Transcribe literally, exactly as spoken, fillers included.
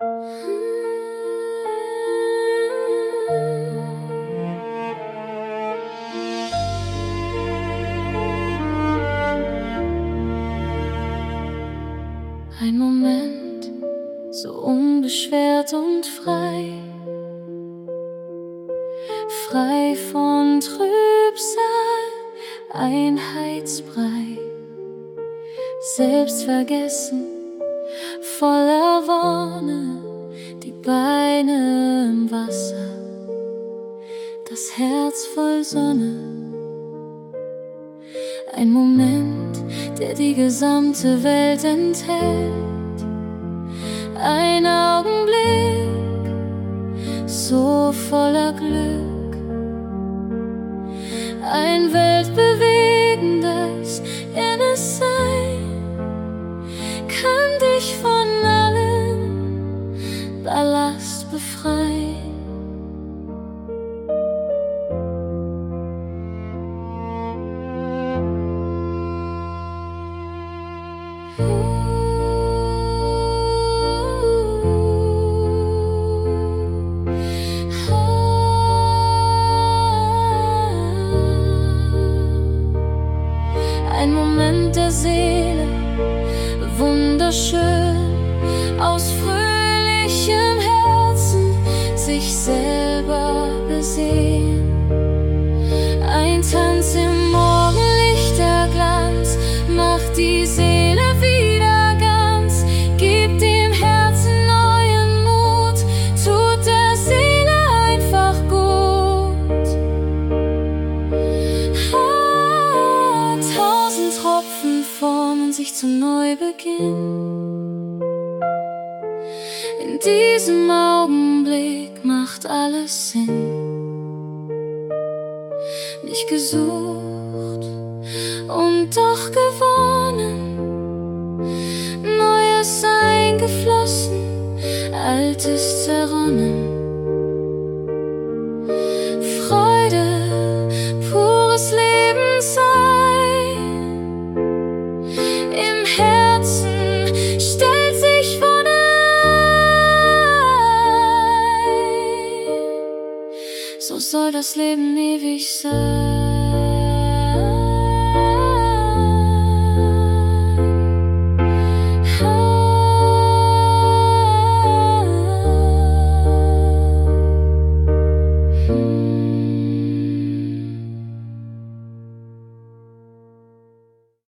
Ein Moment, so unbeschwert und frei, frei von Trübsal, Einheitsbrei, selbstvergessen, voller Wonne, die Beine im Wasser, das Herz voll Sonne. Ein Moment, der die gesamte Welt enthält. Ein Augenblick, so voller Glück. Ein weltbewegendes inneres Sein kann dich von allem Ballast befreien. Ein Moment der Seele, wunderschön, aus fröhlichem Herzen sich selber besehen. Ein Tanz im Morgenlicht, der Glanz macht die Seele wieder ganz, gibt dem Herzen neuen Mut, tut der Seele einfach gut. Ah, tausend Tropfen formen sich zum Neubeginn. In diesem Augenblick macht alles Sinn. Nicht gesucht und doch gewonnen, Neues eingeflossen, Altes zerronnen. Freude, pures Lebenssein, im Herzen stellt sich Wonne ein. So soll das Leben ewig sein.